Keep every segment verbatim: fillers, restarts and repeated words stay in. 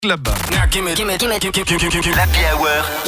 Club. L'Happy Hour.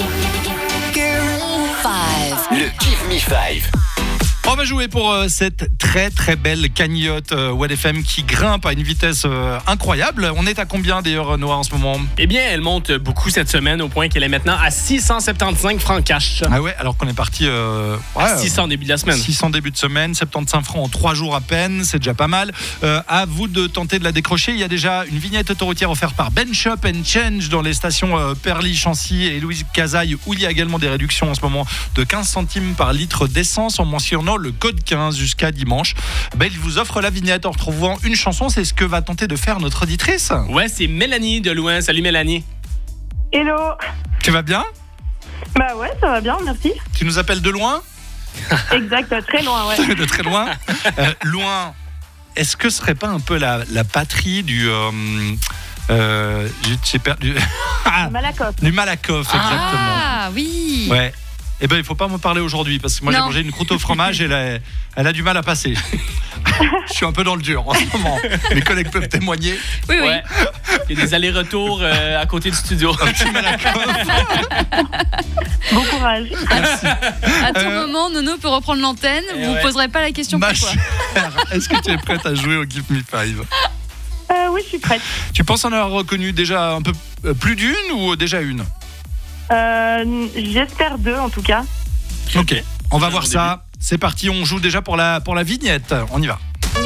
Le Give Me Five. On va jouer pour euh, cette très très belle cagnotte euh, W A D F M qui grimpe à une vitesse euh, incroyable. On est à combien d'ailleurs, Noah, en ce moment? Eh bien, elle monte beaucoup cette semaine au point qu'elle est maintenant à six cent soixante-quinze francs cash. Ah ouais, alors qu'on est parti euh, ouais, à six cents début de la semaine. six cents début de semaine, soixante-quinze francs en trois jours à peine, c'est déjà pas mal. Euh, à vous de tenter de la décrocher. Il y a déjà une vignette autoroutière offerte par Ben Shop and Change dans les stations euh, Perly, Chancy et Louise Cazaille, où il y a également des réductions en ce moment de quinze centimes par litre d'essence en mentionnant le code quinze jusqu'à dimanche. Ben, il vous offre la vignette en retrouvant une chanson. C'est ce que va tenter de faire notre auditrice. Ouais, c'est Mélanie de loin. Salut Mélanie. Hello. Tu vas bien? Bah ouais, ça va bien, merci. Tu nous appelles de loin? Exact, très loin, ouais. De très loin. euh, loin. Est-ce que ce serait pas un peu la, la patrie du euh, euh, j'ai perdu ah, Malakoff. du Malakoff, exactement. Ah oui. Ouais. Eh ben il faut pas m'en parler aujourd'hui parce que moi Non. j'ai mangé une croûte au fromage et elle a, elle a du mal à passer. Je suis un peu dans le dur en ce moment. Mes collègues peuvent témoigner. Oui, oui. Ouais. Il y a des allers-retours euh, à côté du studio. Un petit Malakoff. Bon courage. Merci. À tout Euh, moment, Nono peut reprendre l'antenne. Eh Vous ne ouais. poserez pas la question Ma pourquoi. chère, est-ce que tu es prête à jouer au Give Me Five? Euh, oui, je suis prête. Tu penses en avoir reconnu déjà un peu euh, plus d'une ou déjà une? Euh, j'espère deux, en tout cas. Ok, on va Déjà voir au ça. C'est parti, on joue déjà pour la, pour la vignette. On y va.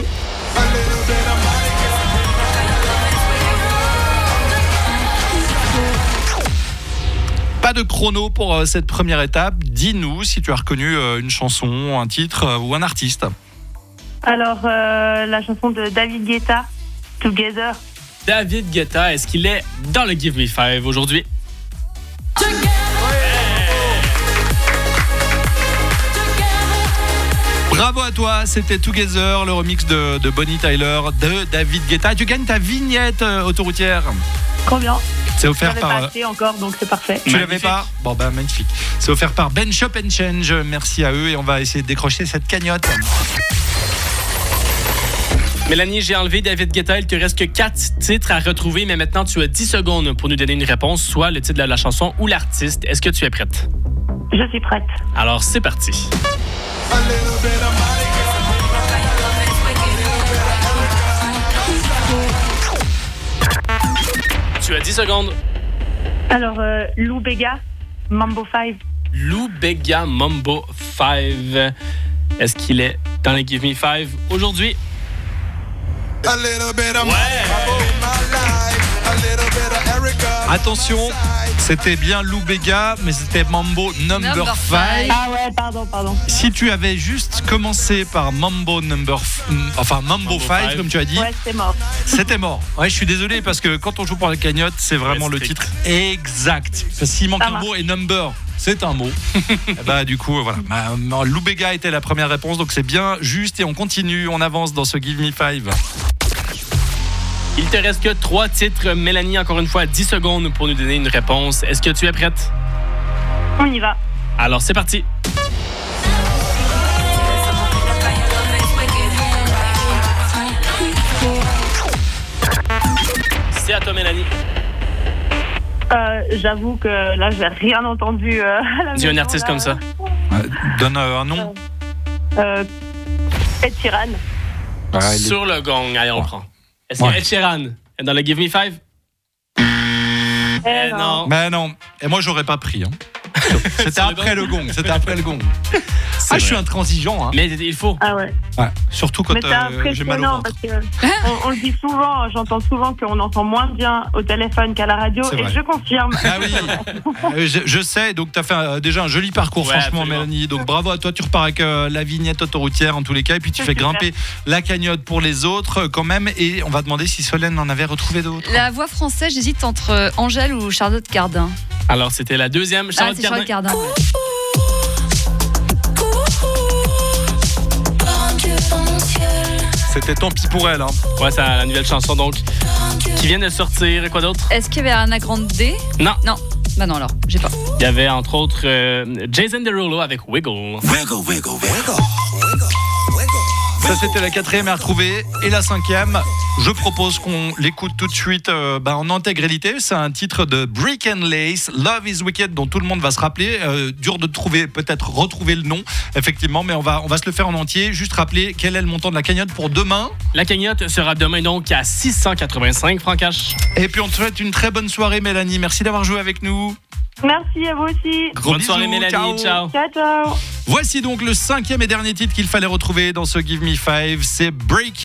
Pas de chrono pour euh, cette première étape. Dis-nous si tu as reconnu euh, une chanson, un titre euh, ou un artiste. Alors, euh, la chanson de David Guetta, Together. David Guetta, est-ce qu'il est dans le Give Me Five aujourd'hui? Bravo à toi, c'était Together, le remix de, de Bonnie Tyler, de David Guetta. Tu gagnes ta vignette euh, autoroutière. Trop bien. C'est Je offert l'avais par... pas euh, acheté encore, donc c'est parfait. Tu l'avais Magnifique. pas? Bon bah magnifique. C'est offert par Ben Shop and Change. Merci à eux et on va essayer de décrocher cette cagnotte. Mélanie, j'ai enlevé David Guetta. Il te reste que quatre titres à retrouver, mais maintenant tu as dix secondes pour nous donner une réponse, soit le titre de la chanson ou l'artiste. Est-ce que tu es prête? Je suis prête. Alors, c'est parti. Tu as dix secondes. Alors, euh, Lou Bega, Mambo five. Lou Bega Mambo five. Est-ce qu'il est dans les Give Me Five aujourd'hui? Attention, c'était bien Lou Bega, mais c'était Mambo Number Number five. Ah ouais, pardon, pardon. Si tu avais juste commencé par Mambo Number, f- enfin Mambo, Mambo five, five. comme tu as dit, Ouais, c'est mort. c'était mort. Ouais, je suis désolé parce que quand on joue pour la cagnotte, c'est vraiment Ouais, le strict. titre exact. Parce que s'il manque Ça un marche. mot et number, c'est un mot. Et bah du coup, voilà. Bah, Lou Bega était la première réponse, donc c'est bien juste et on continue, on avance dans ce Give Me Five. Il te reste que trois titres. Mélanie, encore une fois, dix secondes pour nous donner une réponse. Est-ce que tu es prête? On y va. Alors, c'est parti. C'est à toi, Mélanie. Euh, j'avoue que là, j'ai rien entendu. Euh, à la Dis un maison, artiste là. comme ça. Euh, donne euh, un nom. Euh, Ed Sheeran. Ah, il est- Sur le gong. Allez, on Ouais. prend. Est-ce que Ouais. Ed Sheeran est dans le Give Me Five? Eh Eh non. Mais non, et moi j'aurais pas pris. Hein. C'était Sur le après gong. le gong. C'était après le gong. Ah, je suis intransigeant. Hein. Mais il faut. Ah ouais. Ouais, surtout quand Mais c'est euh, j'ai mal au impressionnant ventre. parce que on, on le dit souvent, j'entends souvent qu'on entend moins bien au téléphone qu'à la radio C'est et vrai. je confirme. Ah oui, Euh, je, je sais, donc tu as fait euh, déjà un joli parcours, Ouais, franchement, absolument. Mélanie. Donc bravo à toi, tu repars avec euh, la vignette autoroutière en tous les cas, et puis tu fais Super. grimper la cagnotte pour les autres euh, quand même. Et on va demander si Solène en avait retrouvé d'autres. La voix française, j'hésite entre Angèle ou Charlotte Cardin. Alors, c'était la deuxième. Ah, Charlotte c'est Cardin. Charlotte Cardin. ouais. C'était tant pis pour elle. Hein. Ouais, c'est la nouvelle chanson, donc, qui vient de sortir. Quoi d'autre? Est-ce qu'il y avait Ariana Grande? Non. Non. Bah non, alors, j'ai pas. Il y avait, entre autres, euh, Jason Derulo avec Wiggle. Wiggle, wiggle, wiggle, wiggle, wiggle, Ça, c'était la quatrième à retrouver. Et la cinquième, je propose qu'on l'écoute tout de suite euh, bah, en intégralité. C'est un titre de Brick and Lace, Love is Wicked, dont tout le monde va se rappeler. Euh, dur de trouver, peut-être retrouver le nom, effectivement, mais on va, on va se le faire en entier. Juste rappeler quel est le montant de la cagnotte pour demain. La cagnotte sera demain donc à six cent quatre-vingt-cinq francs cash. Et puis on te souhaite une très bonne soirée, Mélanie. Merci d'avoir joué avec nous. Merci à vous aussi. Gros Bonne bisous, soirée, Mélanie. ciao. Ciao. Ciao, ciao. Voici donc le cinquième et dernier titre qu'il fallait retrouver dans ce Give Me Five. C'est Break